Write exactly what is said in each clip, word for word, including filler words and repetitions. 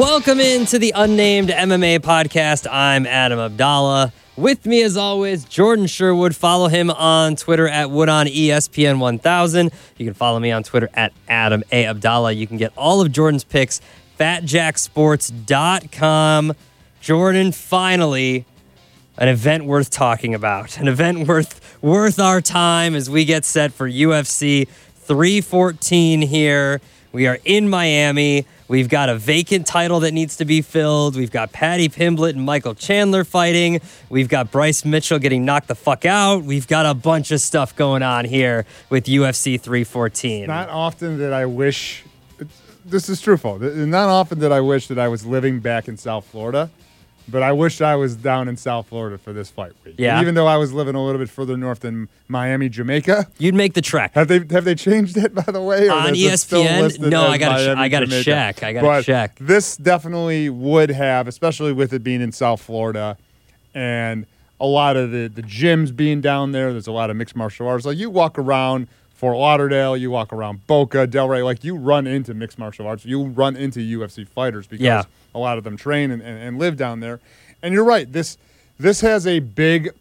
Welcome into the Unnamed M M A podcast. I'm Adam Abdallah. With me, as always, Jordan Sherwood. Follow him on Twitter at WoodOnESPN one thousand. You can follow me on Twitter at Adam A. Abdallah. You can get all of Jordan's picks, fat jack sports dot com. Jordan, finally, an event worth talking about. An event worth worth our time as we get set for U F C three fourteen here. We are in Miami. We've got a vacant title that needs to be filled. We've got Paddy Pimblett and Michael Chandler fighting. We've got Bryce Mitchell getting knocked the fuck out. We've got a bunch of stuff going on here with U F C three fourteen. Not often that I wish, this is truthful, not often that I wish that I was living back in South Florida, but I wish I was down in South Florida for this fight week. Yeah. And even though I was living a little bit further north than Miami, Jamaica. You'd make the trek. Have they have they changed it, by the way? Or on is E it S P still N? listed No, as I got Miami, I got to Jamaica? check. I got But to check. This definitely would have, especially with it being in South Florida and a lot of the, the gyms being down there. There's a lot of mixed martial arts. Like you walk around Fort Lauderdale, you walk around Boca, Delray, like you run into mixed martial arts. You run into U F C fighters because Yeah. a lot of them train and, and, and live down there. And you're right. This this has a big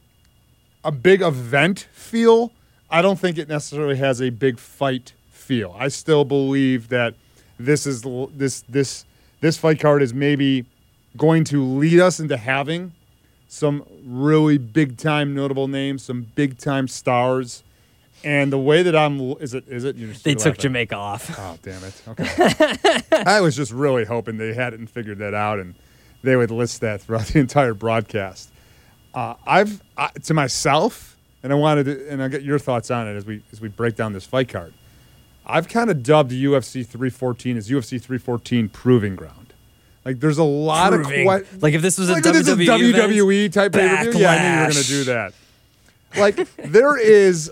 a big event feel. I don't think it necessarily has a big fight feel. I still believe that this is this this this fight card is maybe going to lead us into having some really big time notable names, some big time stars. And the way that I'm is it is it you're just They took laughing. Jamaica off. Oh, damn it. Okay. I was just really hoping they hadn't figured that out and they would list that throughout the entire broadcast. Uh, I've I, to myself, and I wanted to, and I get your thoughts on it as we as we break down this fight card. I've kind of dubbed U F C three fourteen as U F C three fourteen proving ground. Like there's a lot Proving. of que- Like if this was a like W if this is W E, W W E type pay per view. Yeah, I knew you were going to do that. Like there is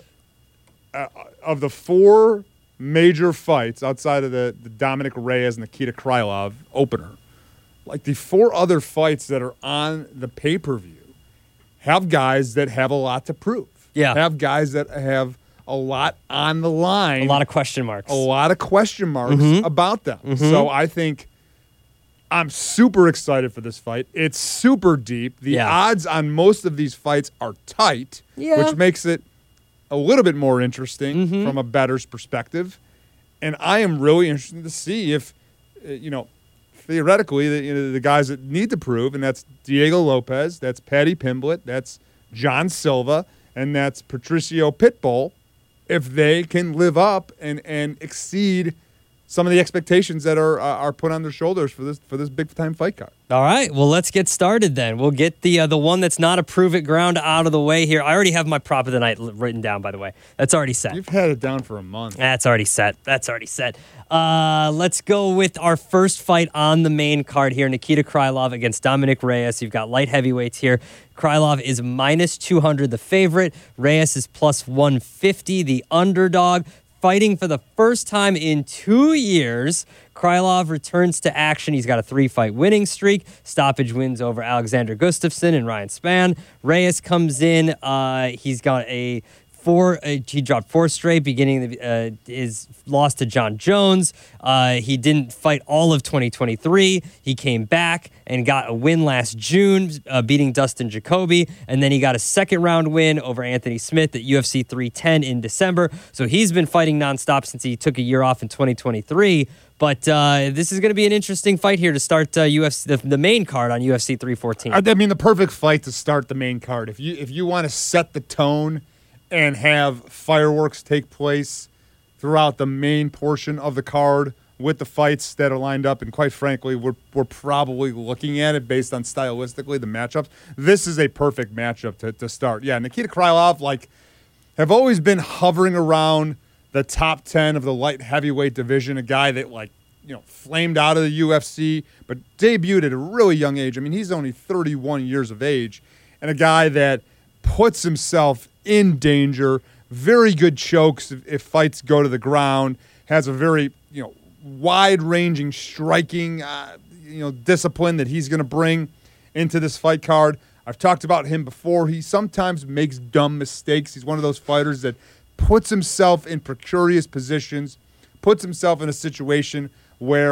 uh, of the four major fights outside of the, the Dominic Reyes and Nikita Krylov opener. Like the four other fights that are on the pay-per-view have guys that have a lot to prove. Yeah. Have guys that have a lot on the line. A lot of question marks. A lot of question marks Mm-hmm. about them. Mm-hmm. So I think I'm super excited for this fight. It's super deep. The Yeah. odds on most of these fights are tight, Yeah. which makes it a little bit more interesting Mm-hmm. from a bettor's perspective. And I am really interested to see if, uh, you know, theoretically, the, you know, the guys that need to prove, and that's Diego Lopez, that's Paddy Pimblett, that's John Silva, and that's Patricio Pitbull, if they can live up and, and exceed some of the expectations that are uh, are put on their shoulders for this for this big time fight card. All right, well, let's get started then. We'll get the uh, the one that's not a prove it ground out of the way here. I already have my prop of the night l- written down, by the way. That's already set. You've had it down for a month. That's already set. That's already set. Uh, let's go with our first fight on the main card here. Nikita Krylov against Dominic Reyes. You've got light heavyweights here. Krylov is minus two hundred, the favorite. Reyes is plus one fifty, the underdog. Fighting for the first time in two years, Krylov returns to action. He's got a three-fight winning streak. Stoppage wins over Alexander Gustafsson and Ryan Spann. Reyes comes in. Uh, he's got a four. Uh, he dropped four straight, beginning uh, his loss to John Jones. Uh, he didn't fight all of twenty twenty-three. He came back and got a win last June, uh, beating Dustin Jacoby. And then he got a second-round win over Anthony Smith at U F C three ten in December. So he's been fighting nonstop since he took a year off in twenty twenty-three. But uh, this is going to be an interesting fight here to start uh, U F C, the, the main card on U F C three fourteen. I mean, the perfect fight to start the main card. If you if you want to set the tone and have fireworks take place throughout the main portion of the card with the fights that are lined up, and quite frankly, we're we're probably looking at it based on stylistically the matchups. This is a perfect matchup to, to start. Yeah, Nikita Krylov, like, have always been hovering around the top ten of the light heavyweight division, a guy that, like, you know, flamed out of the U F C, but debuted at a really young age. I mean, he's only thirty-one years of age, and a guy that puts himself in danger, very good chokes if, if fights go to the ground, has a very, you know, wide-ranging striking, uh, you know, discipline that he's going to bring into this fight card. I've talked about him before. He sometimes makes dumb mistakes. He's one of those fighters that puts himself in precarious positions, puts himself in a situation where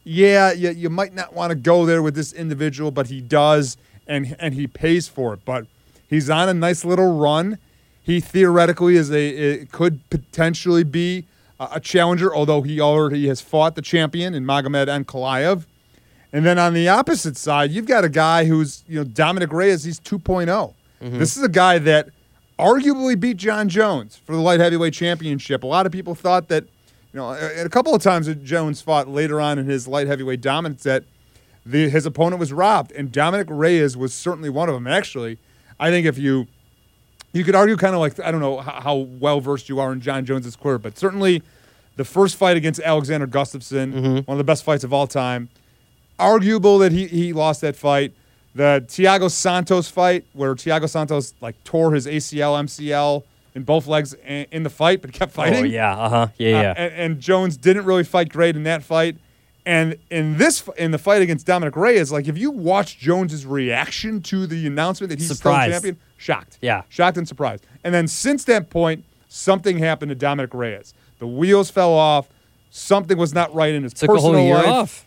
yeah, you, you might not want to go there with this individual, but he does, and and he pays for it. But he's on a nice little run. He theoretically is a it could potentially be a, a challenger, although he already has fought the champion in Magomed Ankalaev. And then on the opposite side, you've got a guy who's, you know, Dominic Reyes. He's two point oh. Mm-hmm. This is a guy that arguably beat John Jones for the light heavyweight championship. A lot of people thought that, you know, a couple of times that Jones fought later on in his light heavyweight dominance that the, his opponent was robbed, and Dominic Reyes was certainly one of them. Actually, I think if you you could argue kind of like, I don't know how, how well-versed you are in John Jones' career, but certainly the first fight against Alexander Gustafsson, mm-hmm. one of the best fights of all time, arguable that he, he lost that fight. The Thiago Santos fight, where Thiago Santos like tore his A C L, M C L in both legs in the fight, but kept fighting. Oh yeah, uh huh, yeah, yeah. Uh, and, and Jones didn't really fight great in that fight. And in this, in the fight against Dominic Reyes, like if you watch Jones's reaction to the announcement that he's surprised. still champion, shocked. Yeah, shocked and surprised. And then since that point, something happened to Dominic Reyes. The wheels fell off. Something was not right in his Took personal a whole year life. Off.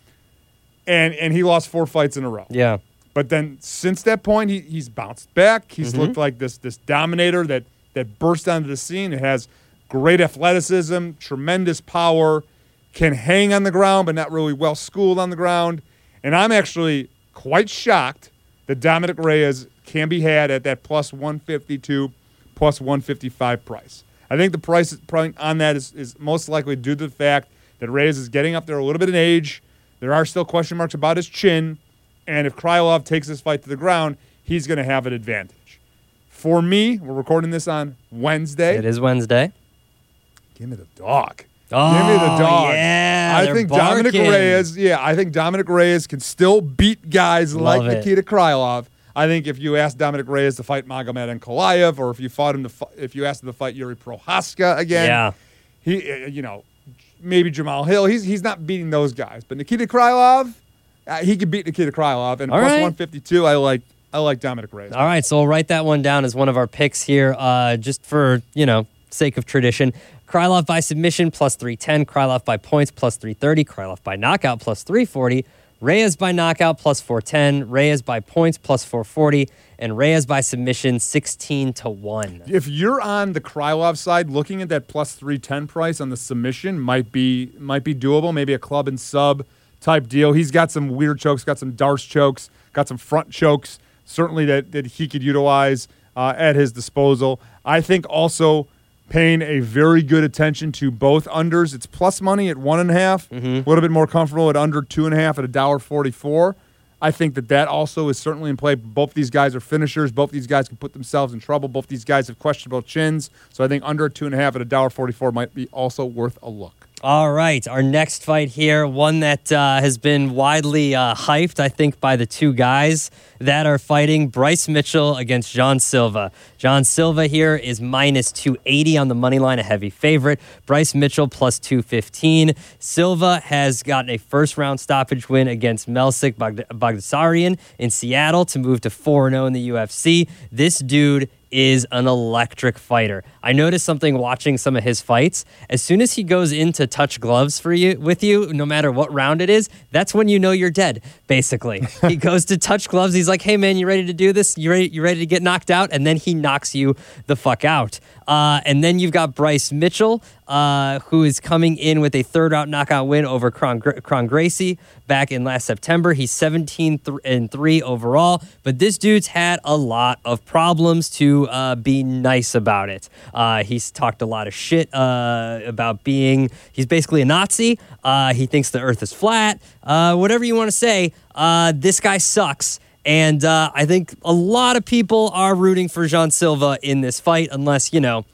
And and he lost four fights in a row. Yeah. But then since that point, he, he's bounced back. He's mm-hmm. looked like this this dominator that that burst onto the scene. It has great athleticism, tremendous power, can hang on the ground, but not really well schooled on the ground. And I'm actually quite shocked that Dominic Reyes can be had at that plus one fifty-two, plus one fifty-five price. I think the price point on that is, is most likely due to the fact that Reyes is getting up there a little bit in age. There are still question marks about his chin. And if Krylov takes this fight to the ground, he's going to have an advantage. For me, we're recording this on Wednesday. It is Wednesday. Give me the dog. Oh, Give me the dog. Yeah, I think barking. Dominic Reyes, yeah, I think Dominic Reyes can still beat guys Love like it. Nikita Krylov. I think if you asked Dominic Reyes to fight Magomed Ankalaev, or if you fought him to, fi- if you asked him to fight Yuri Prohaska again, yeah. he, uh, you know, maybe Jamal Hill, he's he's not beating those guys. But Nikita Krylov, uh, he could beat Nikita Krylov, and All plus right. one fifty-two, I like I like Dominic Reyes. All right, so we'll write that one down as one of our picks here, uh, just for, you know, sake of tradition. Krylov by submission, plus three ten. Krylov by points, plus three thirty. Krylov by knockout, plus three forty. Reyes by knockout, plus four ten. Reyes by points, plus four forty. And Reyes by submission, sixteen to one. If you're on the Krylov side, looking at that plus three ten price on the submission might be might be doable. Maybe a club and sub type deal. He's got some weird chokes, got some Darce chokes, got some front chokes, certainly that, that he could utilize uh, at his disposal. I think also paying a very good attention to both unders. It's plus money at one and a half, mm-hmm. a little bit more comfortable at under two and a half at a dollar forty-four. I think that that also is certainly in play. Both these guys are finishers. Both these guys can put themselves in trouble. Both these guys have questionable chins. So I think under two and a half at a dollar forty-four might be also worth a look. All right, our next fight here, one that uh, has been widely uh, hyped, I think, by the two guys that are fighting, Bryce Mitchell against John Silva. John Silva here is minus two eighty on the money line, a heavy favorite. Bryce Mitchell plus two fifteen. Silva has gotten a first-round stoppage win against Melsik Bagd- Bagdasaryan in Seattle to move to four and oh in the U F C. This dude is an electric fighter. I noticed something watching some of his fights. As soon as he goes in to touch gloves for you with you, no matter what round it is, that's when you know you're dead, basically. He goes to touch gloves. He's like, hey, man, you ready to do this? You ready, you ready to get knocked out? And then he knocks you the fuck out. Uh, and then you've got Bryce Mitchell, uh, who is coming in with a third-round knockout win over Kron, Kron Gracie back in last September. He's seventeen and three overall, but this dude's had a lot of problems to uh, be nice about it. Uh, he's talked a lot of shit uh, about being, he's basically a Nazi. Uh, he thinks the earth is flat. Uh, whatever you want to say, uh, this guy sucks. And uh, I think a lot of people are rooting for John Silva in this fight, unless, you know,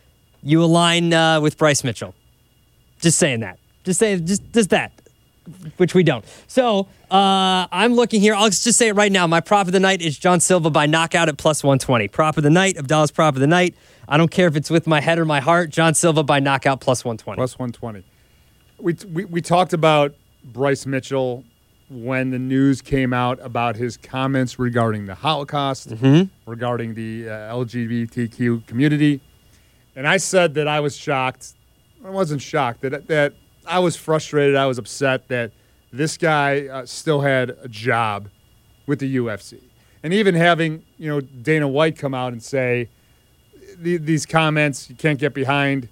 you align uh, with Bryce Mitchell. Just saying that. Just saying, just, just that, which we don't. So uh, I'm looking here. I'll just say it right now. My prop of the night is John Silva by knockout at plus one twenty. Prop of the night, Abdallah's prop of the night. I don't care if it's with my head or my heart. John Silva by knockout plus one twenty. Plus one twenty. We, we, we talked about Bryce Mitchell when the news came out about his comments regarding the Holocaust, mm-hmm. regarding the uh, L G B T Q community. And I said that I was shocked. I wasn't shocked. That, that I was frustrated. I was upset that this guy uh, still had a job with the U F C. And even having, you know, Dana White come out and say these comments you can't get behind,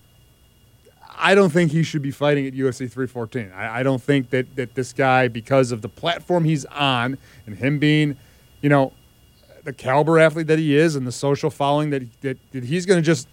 I don't think he should be fighting at U F C three fourteen. I, I don't think that, that this guy, because of the platform he's on and him being, you know, the caliber athlete that he is and the social following that, that, that he's going to just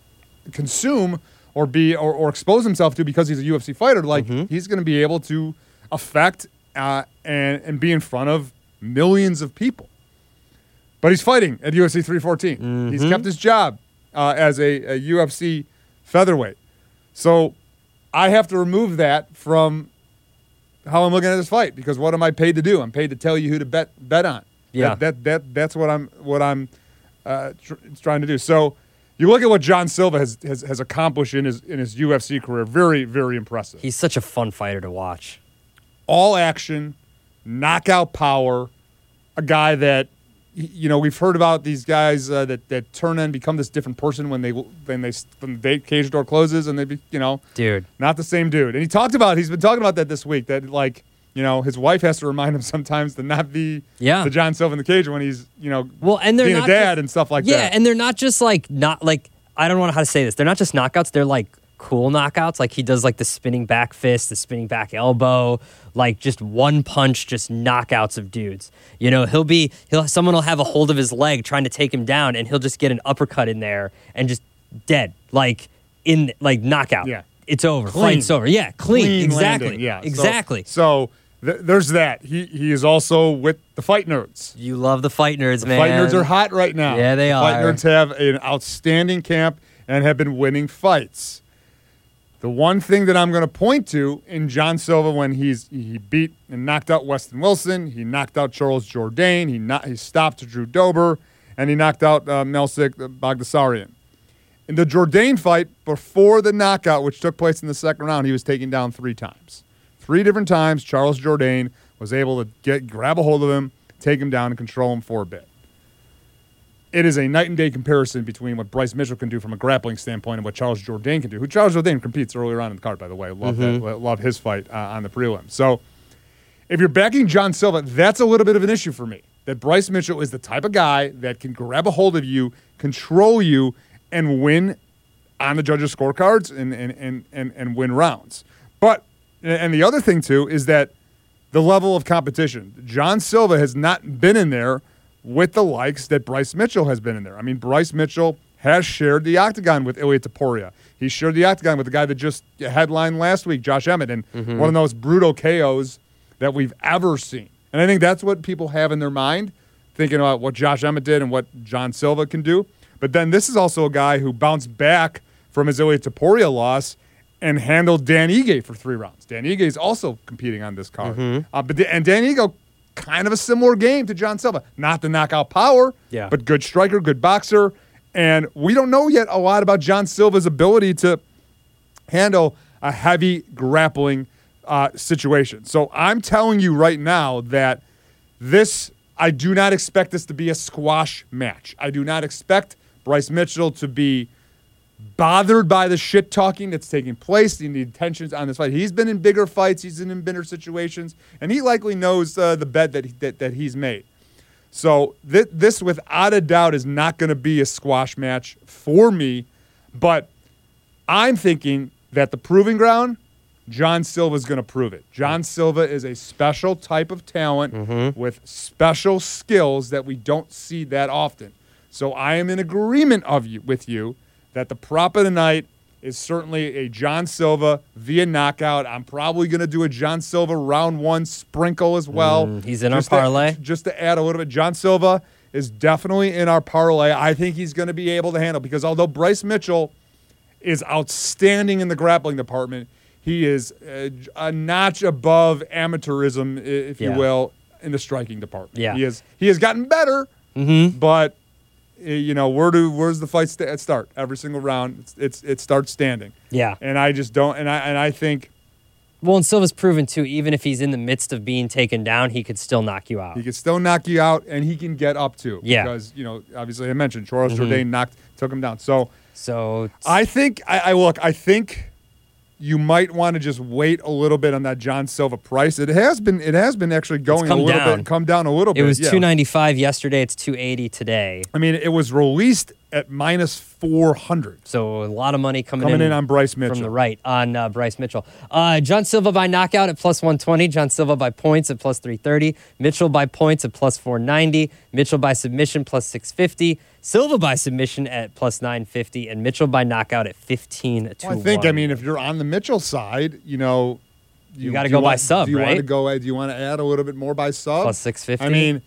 consume or be or, or expose himself to because he's a U F C fighter, like mm-hmm. he's going to be able to affect uh, and, and be in front of millions of people. But he's fighting at U F C three fourteen. Mm-hmm. He's kept his job uh, as a, a U F C featherweight. So I have to remove that from how I'm looking at this fight, because what am I paid to do? I'm paid to tell you who to bet bet on. Yeah, that that, that that's what I'm what I'm uh, tr- trying to do. So you look at what John Silva has, has has accomplished in his in his U F C career. Very very impressive. He's such a fun fighter to watch. All action, knockout power. A guy that, you know, we've heard about these guys uh, that that turn and become this different person when they when they when the cage door closes and they be, you know, dude, not the same dude. And he talked about he's been talking about that this week, that like, you know, his wife has to remind him sometimes to not be yeah. the John Silva in the cage when he's, you know, well, and they're being not a dad just, and stuff like yeah, that. Yeah, and they're not just like not like I don't know how to say this. They're not just knockouts. They're like cool knockouts. Like he does like the spinning back fist, the spinning back elbow, like just one punch, just knockouts of dudes. You know, he'll be he'll someone will have a hold of his leg trying to take him down, and he'll just get an uppercut in there and just dead, like in like knockout. Yeah, it's over. Clean. Fight's over. Yeah, clean. clean exactly. Landing. Yeah, exactly. So, so th- there's that. He he is also with the Fight Nerds. You love the Fight Nerds, the man. Fight Nerds are hot right now. Yeah, they the are. Fight Nerds have an outstanding camp and have been winning fights. The one thing that I'm going to point to in John Silva, when he's he beat and knocked out Weston Wilson, he knocked out Charles Jourdain, he not, he stopped Drew Dober, and he knocked out uh, Melsik Bagdasaryan. In the Jourdain fight, before the knockout, which took place in the second round, he was taken down three times. Three different times, Charles Jourdain was able to get grab a hold of him, take him down, and control him for a bit. It is a night and day comparison between what Bryce Mitchell can do from a grappling standpoint and what Charles Jourdain can do. Who Charles Jourdain competes earlier on in the card, by the way. Love mm-hmm. that. Love his fight uh, on the prelim. So, if you're backing John Silva, that's a little bit of an issue for me. That Bryce Mitchell is the type of guy that can grab a hold of you, control you, and win on the judges' scorecards and and and and, and win rounds. But and the other thing too is that the level of competition. John Silva has not been in there with the likes that Bryce Mitchell has been in there. I mean, Bryce Mitchell has shared the octagon with Ilia Topuria. He shared the octagon with the guy that just headlined last week, Josh Emmett, and mm-hmm. one of the most brutal K Os that we've ever seen. And I think that's what people have in their mind, thinking about what Josh Emmett did and what John Silva can do. But then this is also a guy who bounced back from his Ilia Topuria loss and handled Dan Ige for three rounds. Dan Ige is also competing on this card. Mm-hmm. Uh, but and Dan Ige, kind of a similar game to John Silva. Not the knockout power, yeah. but good striker, good boxer. And we don't know yet a lot about John Silva's ability to handle a heavy grappling uh, situation. So I'm telling you right now that this, I do not expect this to be a squash match. I do not expect Bryce Mitchell to be bothered by the shit talking that's taking place and the tensions on this fight. He's been in bigger fights. He's been in bigger situations, and he likely knows uh, the bet that, he, that that he's made. So th- this, without a doubt, is not going to be a squash match for me. But I'm thinking that the proving ground, John Silva is going to prove it. John Silva is a special type of talent mm-hmm. with special skills that we don't see that often. So I am in agreement of you with you that the prop of the night is certainly a John Silva via knockout. I'm probably going to do a John Silva round one sprinkle as well. Mm, he's in just our parlay. To, just to add a little bit, John Silva is definitely in our parlay. I think he's going to be able to handle, because although Bryce Mitchell is outstanding in the grappling department, he is a, a notch above amateurism, if yeah. you will, in the striking department. Yeah. He has, he has gotten better, mm-hmm. but you know, where do where's the fight st- start? Every single round, it's, it's it starts standing. Yeah, and I just don't, and I and I think. Well, and Silva's proven too. Even if he's in the midst of being taken down, he could still knock you out. He can still knock you out, and he can get up too. Yeah, because you know, obviously, I mentioned Charles mm-hmm. Jourdain knocked, took him down. So, so I think I, I look. I think you might want to just wait a little bit on that John Silva price. It has been it has been actually going a little down. bit, come down a little It bit. was yeah. two ninety-five yesterday. It's two eighty today. I mean, it was released at minus four hundred. So a lot of money coming, Coming in on Bryce Mitchell. from the right on uh, Bryce Mitchell. Uh, John Silva by knockout at plus one twenty. John Silva by points at plus three thirty. Mitchell by points at plus four ninety. Mitchell by submission plus six fifty. Silva by submission at plus nine fifty. And Mitchell by knockout at fifteen to Well, I think, one. I mean, if you're on the Mitchell side, you know, You gotta do go by want- sub, do you Want right? to go? Do you want to add a little bit more by sub? Plus six fifty. I mean,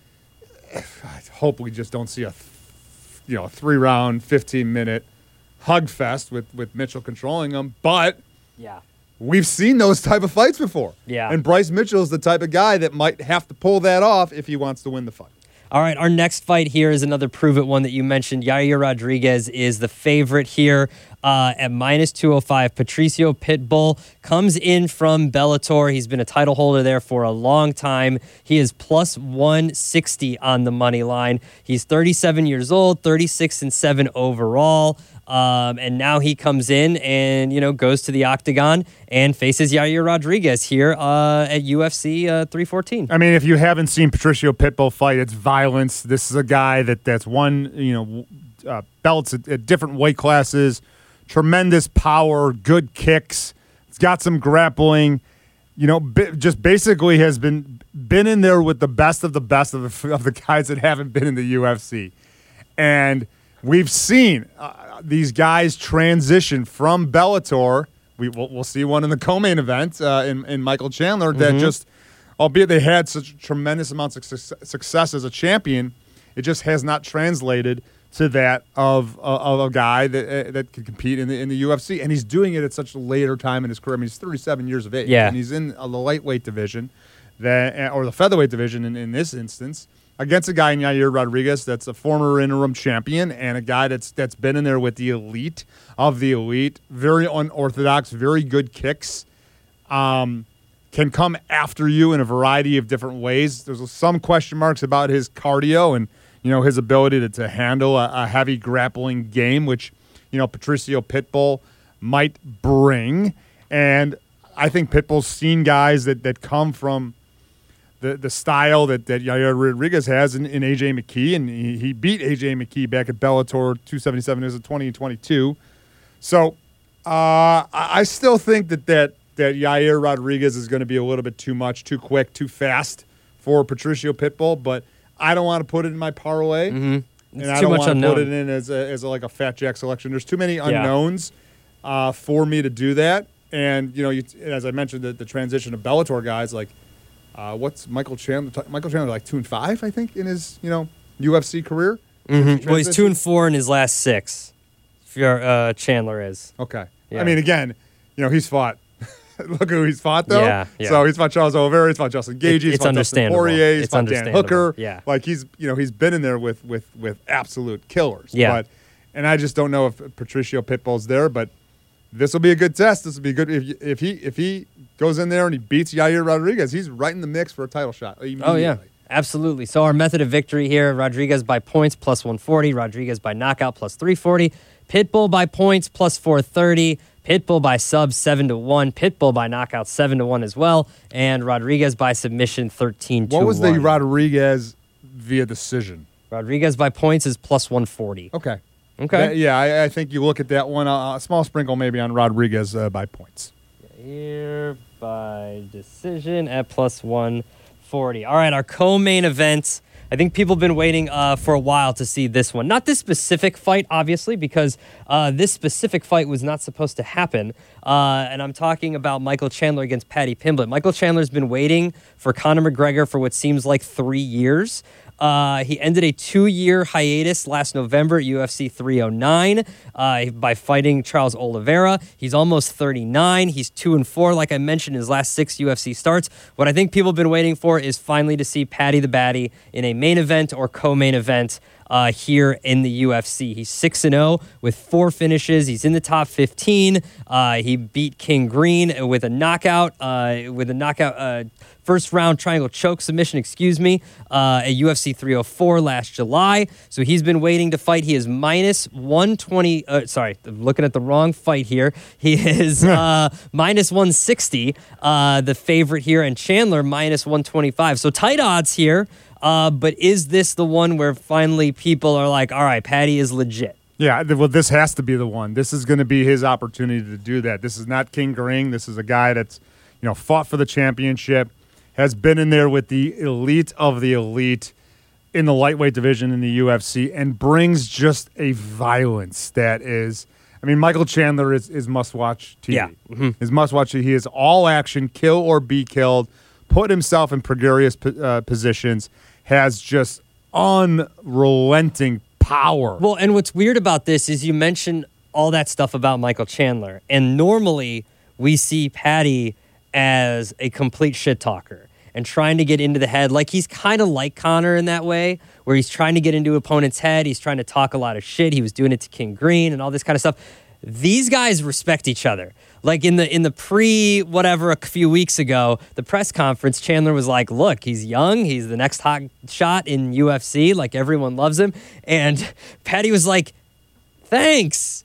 I hope we just don't see a, th- you know, three round, fifteen minute hug fest with with Mitchell controlling them. But yeah. we've seen those type of fights before. Yeah. And Bryce Mitchell is the type of guy that might have to pull that off if he wants to win the fight. All right, our next fight here is another prove it one that you mentioned. Yair Rodriguez is the favorite here uh, at minus two oh five. Patricio Pitbull comes in from Bellator. He's been a title holder there for a long time. He is plus one sixty on the money line. He's thirty-seven years old, thirty-six and seven overall. Um, and now he comes in and, you know, goes to the octagon and faces Yair Rodriguez here uh, at U F C uh, three fourteen. I mean, if you haven't seen Patricio Pitbull fight, it's violence. This is a guy that that's won, you know, uh, belts at, at different weight classes, tremendous power, good kicks. It's got some grappling. You know, bi- just basically has been been in there with the best of the best of the, of the guys that haven't been in the U F C, and we've seen uh, these guys transition from Bellator. We we'll, we'll see one in the co-main event uh, in in Michael Chandler that Mm-hmm. just. Albeit they had such tremendous amounts of success as a champion, it just has not translated to that of, of a guy that uh, that can compete in the in the U F C, and he's doing it at such a later time in his career. I mean, he's thirty-seven years of age, Yeah. and he's in uh, the lightweight division, that or the featherweight division in, in this instance, against a guy in Yair Rodriguez that's a former interim champion and a guy that's that's been in there with the elite of the elite, very unorthodox, very good kicks. Um. Can come after you in a variety of different ways. There's some question marks about his cardio and, you know, his ability to, to handle a, a heavy grappling game, which, you know, Patricio Pitbull might bring. And I think Pitbull's seen guys that, that come from the, the style that, that Yair Rodriguez has in, in A J McKee, and he, he beat A J McKee back at Bellator two seventy-seven. It was a twenty twenty-two. So uh, I, I still think that that that Yair Rodriguez is going to be a little bit too much, too quick, too fast for Patricio Pitbull, but I don't want to put it in my parlay, Mm-hmm. and I too don't much want to unknown. put it in as a, as a, like a Fat Jack selection. There's too many unknowns uh, for me to do that, and you know, you, as I mentioned, the, the transition of Bellator guys like uh, what's Michael Chandler? Michael Chandler like two and five, I think, in his you know U F C career. Mm-hmm. Well, he's two and four in his last six. If you're, uh, Chandler is. Okay, Yeah. I mean, again, you know, he's fought. Look who he's fought, though. Yeah, yeah. So he's fought Charles Oliveira, he's fought Justin Gage, It- he's it's fought Dustin understandable. Poirier, he's It's fought Dan understandable. Hooker. Yeah. Like he's, you know, he's been in there with with with absolute killers. Yeah. But, and I just don't know if Patricio Pitbull's there, but this will be a good test. This will be good if you- if he if he goes in there and he beats Yair Rodriguez, he's right in the mix for a title shot. Oh, yeah. immediately. Absolutely. So our method of victory here, Rodriguez by points, plus one forty. Rodriguez by knockout, plus three forty. Pitbull by points, plus four thirty. Pitbull by sub, seven to one. Pitbull by knockout, seven to one as well. And Rodriguez by submission, thirteen to one. What was the Rodriguez via decision? Rodriguez by points is plus one forty. Okay. Okay. That- yeah, I, I think you look at that one. Uh, a small sprinkle maybe on Rodriguez uh, by points. Here by decision at plus one forty. All right, our co-main event. I think people have been waiting uh, for a while to see this one. Not this specific fight, obviously, because uh, this specific fight was not supposed to happen. Uh, and I'm talking about Michael Chandler against Paddy Pimblett. Michael Chandler's been waiting for Conor McGregor for what seems like three years. Uh, he ended a two-year hiatus last November at U F C three oh nine uh, by fighting Charles Oliveira. He's almost thirty-nine. He's two and four, like I mentioned, in his last six U F C starts. What I think people have been waiting for is finally to see Paddy the Baddy in a main event or co-main event. uh, here in the U F C. He's six and oh with four finishes. He's in the top fifteen. Uh, he beat King Green with a knockout, uh, with a knockout uh, first round triangle choke submission, excuse me, uh, at U F C three oh four last July. So he's been waiting to fight. He is minus one twenty. Uh, sorry, I'm looking at the wrong fight here. He is uh, minus one sixty, uh, the favorite here, and Chandler minus one twenty-five. So tight odds here. Uh, but is this the one where finally people are like, all right, Paddy is legit? Yeah, th- well, this has to be the one. This is going to be his opportunity to do that. This is not King Green. This is a guy that's, you know, fought for the championship, has been in there with the elite of the elite in the lightweight division in the U F C, and brings just a violence that is, I mean, Michael Chandler is, is must-watch T V. Yeah. Mm-hmm. Is must-watch T V. He is all action, kill or be killed, put himself in precarious uh, positions, has just unrelenting power. Well, and what's weird about this is you mentioned all that stuff about Michael Chandler, and normally we see Paddy as a complete shit talker and trying to get into the head. Like, he's kind of like Conor in that way, where he's trying to get into opponent's head. He's trying to talk a lot of shit. He was doing it to King Green and all this kind of stuff. These guys respect each other. Like in the in the pre whatever a few weeks ago, the press conference, Chandler was like, "Look, he's young. He's the next hot shot in U F C. Like, everyone loves him." And Paddy was like, "Thanks.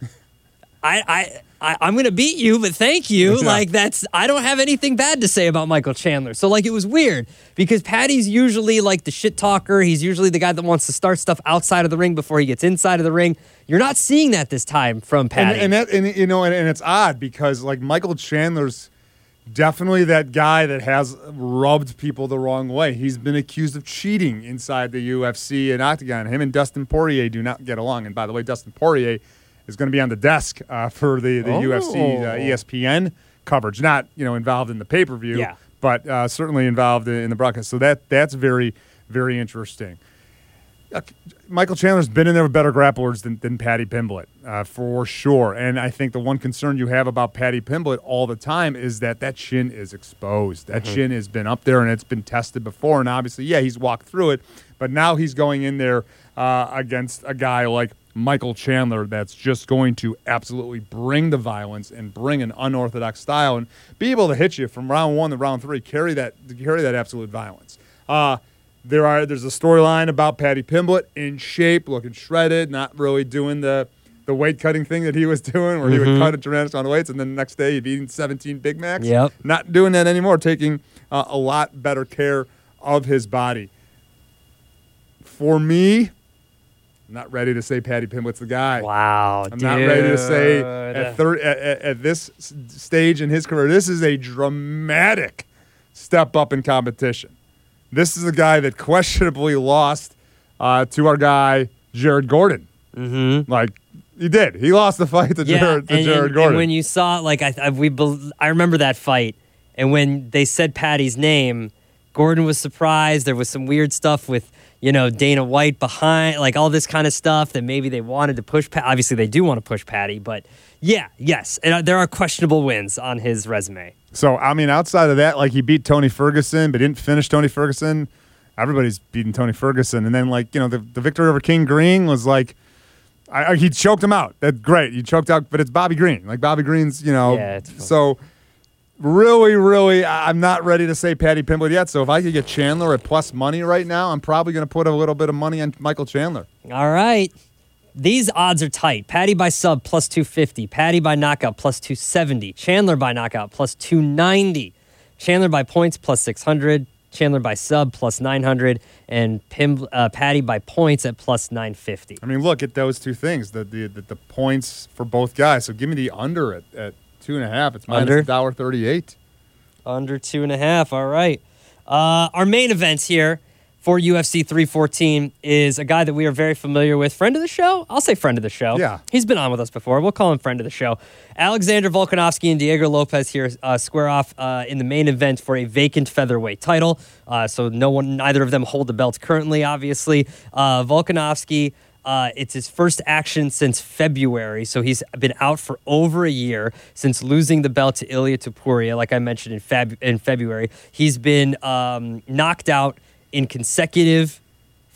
I I." I, I'm going to beat you, but thank you. Yeah. Like, that's, I don't have anything bad to say about Michael Chandler. So, like, it was weird because Paddy's usually like the shit talker. He's usually the guy that wants to start stuff outside of the ring before he gets inside of the ring. You're not seeing that this time from Paddy. And, and, that, and you know, and, and it's odd because, like, Michael Chandler's definitely that guy that has rubbed people the wrong way. He's been accused of cheating inside the U F C and Octagon. Him and Dustin Poirier do not get along. And by the way, Dustin Poirier is going to be on the desk uh, for the, the oh. U F C uh, E S P N coverage. Not, you know, involved in the pay-per-view, yeah. but uh, certainly involved in the broadcast. So that that's very, very interesting. Uh, Michael Chandler's been in there with better grapplers than, than Paddy Pimblett, uh, for sure. And I think the one concern you have about Paddy Pimblett all the time is that that chin is exposed. That mm-hmm. chin has been up there, and it's been tested before. And obviously, yeah, he's walked through it. But now he's going in there uh, against a guy like Michael Chandler that's just going to absolutely bring the violence and bring an unorthodox style and be able to hit you from round one to round three, carry that carry that absolute violence. Uh, there are there's a storyline about Paddy Pimblett in shape, looking shredded, not really doing the the weight cutting thing that he was doing, where mm-hmm. he would cut a tremendous amount of weights, and then the next day he'd be eating seventeen Big Macs. Yep. Not doing that anymore, taking uh, a lot better care of his body. For me, I'm not ready to say Paddy Pimblett's the guy. Wow, I'm dude. not ready to say at, third, at, at, at this s- stage in his career, this is a dramatic step up in competition. This is a guy that questionably lost uh, to our guy, Jared Gordon. Mm-hmm. Like, he did. He lost the fight to yeah, Jared, to and, Jared and, Gordon. And when you saw, like, I, I, we, I remember that fight, and when they said Paddy's name, Gordon was surprised. There was some weird stuff with, you know, Dana White behind, like all this kind of stuff that maybe they wanted to push. Obviously, they do want to push Paddy, but yeah, yes. And there are questionable wins on his resume. So, I mean, outside of that, like, he beat Tony Ferguson, but didn't finish Tony Ferguson. Everybody's beating Tony Ferguson. And then, like, you know, the, the victory over King Green was like, I, I, he choked him out. That's great. He choked out, but it's Bobby Green. Like, Bobby Green's, you know. Yeah, it's fun. So, really, really, I'm not ready to say Paddy Pimblett yet. So, if I could get Chandler at plus money right now, I'm probably going to put a little bit of money on Michael Chandler. All right. These odds are tight. Paddy by sub plus two fifty. Paddy by knockout plus two seventy. Chandler by knockout plus two ninety. Chandler by points plus six hundred. Chandler by sub plus nine hundred. And Pim, uh, Paddy by points at plus nine fifty. I mean, look at those two things, the the, the, the points for both guys. So give me the under at, at two and a half. It's minus one dollar thirty-eight. Under two and a half. All right. Uh, our main events here for U F C three fourteen is a guy that we are very familiar with. Friend of the show? I'll say friend of the show. Yeah. He's been on with us before. We'll call him friend of the show. Alexander Volkanovski and Diego Lopez here uh, square off uh, in the main event for a vacant featherweight title. Uh, so no one, neither of them hold the belts currently, obviously. Uh, Volkanovski, uh, it's his first action since February. So he's been out for over a year since losing the belt to Ilia Topuria, like I mentioned in, Feb- in February. He's been um, knocked out in consecutive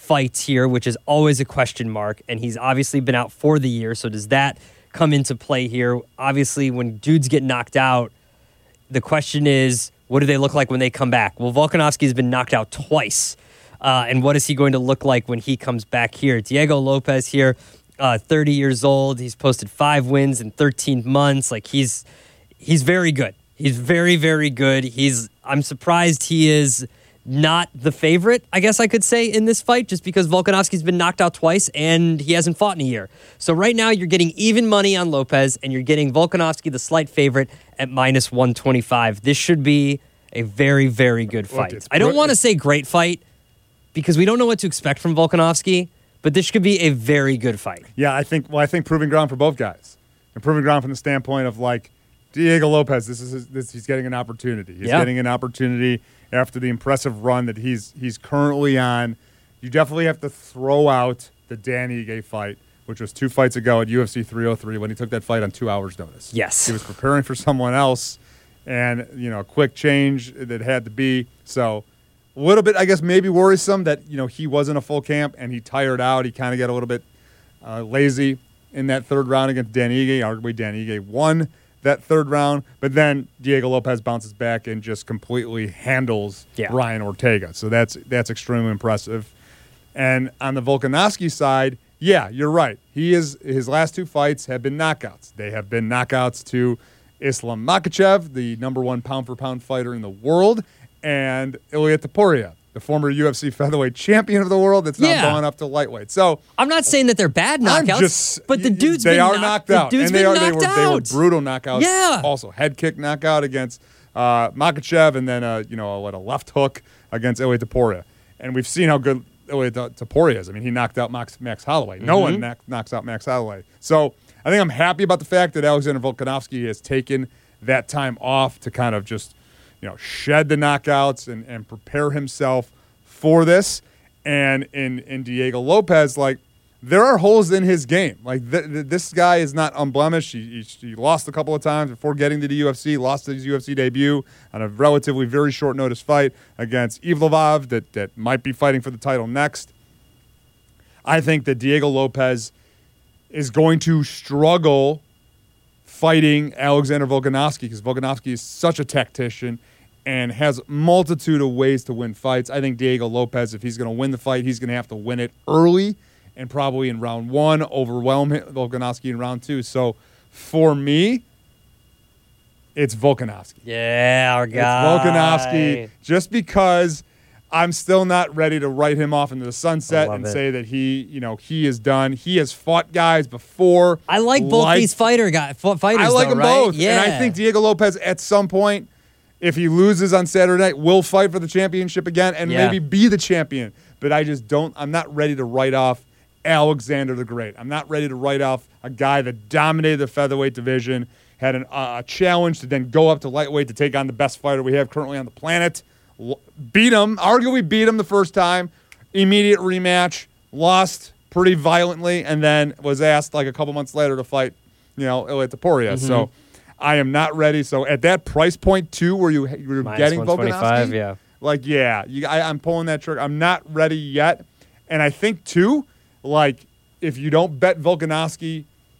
fights here, which is always a question mark. And he's obviously been out for the year. So does that come into play here? Obviously, when dudes get knocked out, the question is, what do they look like when they come back? Well, Volkanovski's been knocked out twice. Uh, and what is he going to look like when he comes back here? Diego Lopez here, uh, thirty years old. He's posted five wins in thirteen months. Like, he's he's very good. He's very, very good. He's I'm surprised he is not the favorite, I guess I could say, in this fight, just because Volkanovski's been knocked out twice and he hasn't fought in a year. So right now you're getting even money on Lopez and you're getting Volkanovski, the slight favorite, at minus one twenty-five. This should be a very, very good fight. Look, I don't want to say great fight because we don't know what to expect from Volkanovski, but this could be a very good fight. Yeah, I think. Well, I think proving ground for both guys, and proving ground from the standpoint of like Diego Lopez. This is his, this, he's getting an opportunity. He's yeah. getting an opportunity after the impressive run that he's he's currently on. You definitely have to throw out the Dan Ige fight, which was two fights ago at U F C three oh three when he took that fight on two hours' notice. Yes, he was preparing for someone else, and you know, a quick change that had to be so. A little bit, I guess, maybe worrisome that, you know, he wasn't a full camp and he tired out. He kind of got a little bit uh, lazy in that third round against Dan Ige. Arguably, Dan Ige won that third round. But then Diego Lopez bounces back and just completely handles yeah. Brian Ortega. So that's that's extremely impressive. And on the Volkanovski side, yeah, you're right. He is his last two fights have been knockouts. They have been knockouts to Islam Makhachev, the number one pound-for-pound fighter in the world, and Ilia Topuria, the former U F C featherweight champion of the world that's now yeah. gone up to lightweight. So I'm not saying that they're bad knockouts, just, but the dude's they been are knocked, knocked out, the dude's and they been are knocked they were, out. they were brutal knockouts. Yeah. Also, head kick knockout against uh, Makhachev, and then a you know what a left hook against Ilia Topuria. And we've seen how good Ilia Topuria is. I mean, he knocked out Max, Max Holloway. No mm-hmm. one knock, knocks out Max Holloway. So I think I'm happy about the fact that Alexander Volkanovski has taken that time off to kind of just, you know, shed the knockouts and, and prepare himself for this. And in, in Diego Lopez, like, there are holes in his game. Like, th- th- this guy is not unblemished. He, he, he lost a couple of times before getting to the U F C, lost his U F C debut on a relatively very short notice fight against Ivlov that, that might be fighting for the title next. I think that Diego Lopez is going to struggle fighting Alexander Volkanovski because Volkanovski is such a tactician and has multitude of ways to win fights. I think Diego Lopez, if he's going to win the fight, he's going to have to win it early and probably in round one, overwhelm Volkanovski in round two. So for me, it's Volkanovski. Yeah, our guy. It's Volkanovski just because I'm still not ready to write him off into the sunset and it. say that he, you know, he is done. He has fought guys before. I like both like, these fighter guy, fighters. I like though, them right? both. Yeah. And I think Diego Lopez at some point, if he loses on Saturday night, will fight for the championship again and yeah. maybe be the champion. But I just don't, I'm not ready to write off Alexander the Great. I'm not ready to write off a guy that dominated the featherweight division, had an, uh, a challenge to then go up to lightweight to take on the best fighter we have currently on the planet. L- beat him, arguably beat him the first time, immediate rematch, lost pretty violently, and then was asked like a couple months later to fight, you know, Ilia Topuria. Mm-hmm. So I am not ready. So at that price point too, where you you're Minus getting Volkanovski, Volkanovski, yeah, like yeah, you, I, I'm pulling that trigger. I'm not ready yet, and I think too, like if you don't bet Volkanovski,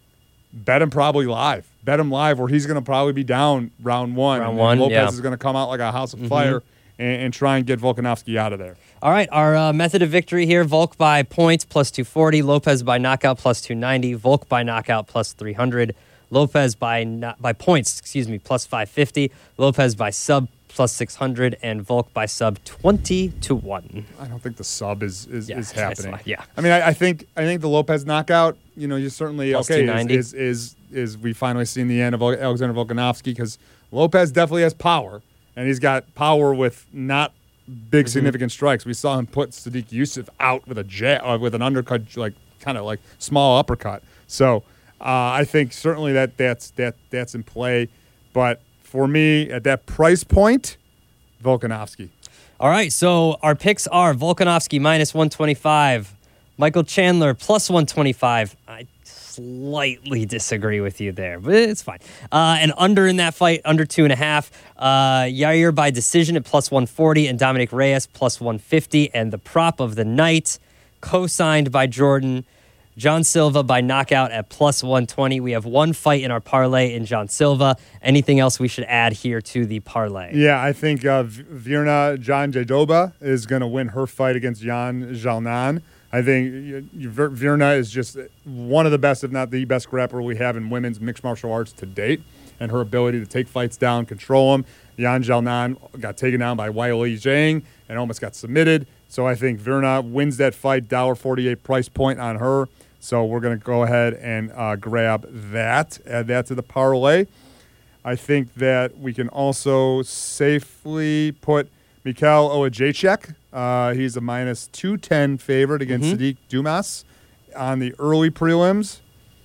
bet him probably live. Bet him live, where he's going to probably be down round one. Round and one, Lopez yeah. is going to come out like a house of mm-hmm. fire and, and try and get Volkanovski out of there. All right, our uh, method of victory here: Volk by points plus two forty, Lopez by knockout plus two ninety, Volk by knockout plus three hundred. Lopez by no- by points, excuse me, plus five fifty. Lopez by sub plus six hundred, and Volk by sub twenty to one. I don't think the sub is is, Yeah, is that's happening. fine, yeah. I mean, I, I think I think the Lopez knockout. You know, you certainly Plus okay. two ninety. Is, is is is we finally seen the end of Alexander Volkanovski because Lopez definitely has power, and he's got power with not big mm-hmm. significant strikes. We saw him put Sadiq Youssef out with a jab, uh, with an undercut, like kind of like small uppercut. So. Uh, I think certainly that that's that that's in play, but for me at that price point, Volkanovski. All right, so our picks are Volkanovski minus one twenty-five, Michael Chandler plus one twenty-five. I slightly disagree with you there, but it's fine. Uh, and under in that fight, under two and a half, uh, Yair by decision at plus one forty, and Dominic Reyes plus one fifty, and the prop of the night, co-signed by Jordan. John Silva by knockout at plus one twenty. We have one fight in our parlay in John Silva. Anything else we should add here to the parlay? Yeah, I think uh, Virna Jandiroba is going to win her fight against Jan Jalnan. I think Virna is just one of the best, if not the best grappler we have in women's mixed martial arts to date, and her ability to take fights down, control them. Jan Jalnan got taken down by Weili Zhang and almost got submitted. So I think Virna wins that fight, one dollar forty-eight price point on her. So we're going to go ahead and uh, grab that, add that to the parlay. I think that we can also safely put Mikhail Ojacek. Uh, he's a minus two ten favorite against mm-hmm. Sadiq Dumas on the early prelims.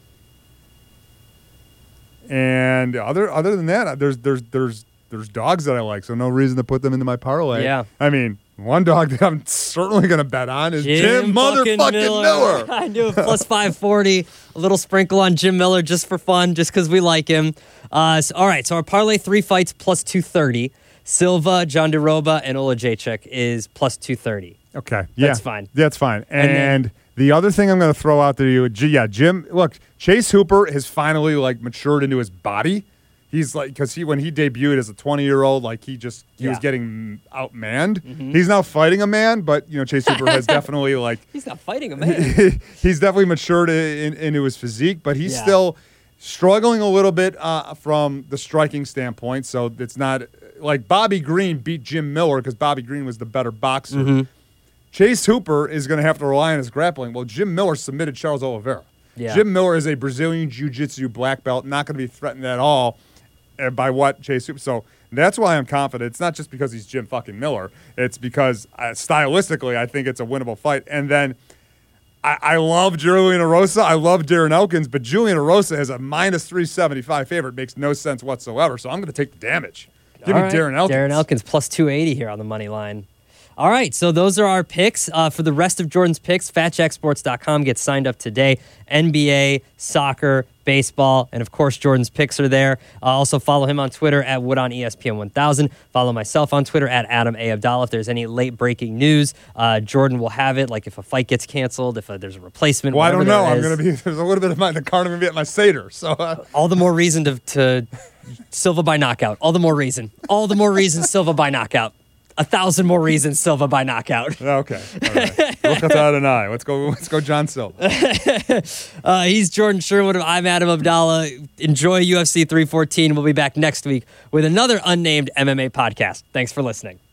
And other other than that, there's there's there's there's dogs that I like, so no reason to put them into my parlay. Yeah. I mean, one dog that I'm certainly going to bet on is Jim, Jim motherfucking Miller. Miller. I knew it. Plus five forty. A little sprinkle on Jim Miller just for fun, just because we like him. Uh, so, all right, so our parlay three fights plus two thirty. Silva, Jandiroba, and Ojacek is plus two thirty. Okay. Yeah. That's fine. That's fine. And, and then, the other thing I'm going to throw out there to you, yeah, Jim, look, Chase Hooper has finally, like, matured into his body. He's like, because he when he debuted as a twenty-year-old, like he just he yeah. was getting outmanned. Mm-hmm. He's now fighting a man, but you know Chase Hooper has definitely like he's not fighting a man. He's definitely matured in, in, into his physique, but he's yeah. still struggling a little bit uh, from the striking standpoint. So it's not like Bobby Green beat Jim Miller because Bobby Green was the better boxer. Mm-hmm. Chase Hooper is going to have to rely on his grappling. Well, Jim Miller submitted Charles Oliveira. Yeah. Jim Miller is a Brazilian Jiu-Jitsu black belt, not going to be threatened at all by what Chase Hooper. So that's why I'm confident. It's not just because he's Jim fucking Miller. It's because uh, stylistically, I think it's a winnable fight. And then I, I love Julian Erosa. I love Darren Elkins, but Julian Erosa is a minus three seventy-five favorite. Makes no sense whatsoever. So I'm going to take the damage. Give All me right. Darren Elkins. Darren Elkins plus two eighty here on the money line. All right, so those are our picks. Uh, for the rest of Jordan's picks, fat jack sports dot com. Get signed up today. N B A, soccer, baseball, and of course, Jordan's picks are there. Uh, also, follow him on Twitter at Wood on E S P N one thousand. Follow myself on Twitter at Adam A. Abdallah. If there's any late breaking news, uh, Jordan will have it. Like if a fight gets canceled, if uh, there's a replacement. Well, I don't know. I'm going to be. There's a little bit of my the card. I'm going to be at my Seder. So uh. all the more reason to, to Silva by knockout. All the more reason. All the more reason Silva by knockout. A thousand more reasons Silva by knockout. Okay. All right. Look at that and I. Let's go. Let's go, John Silva. uh, he's Jordan Sherwood. I'm Adam Abdallah. Enjoy U F C three fourteen. We'll be back next week with another unnamed M M A podcast. Thanks for listening.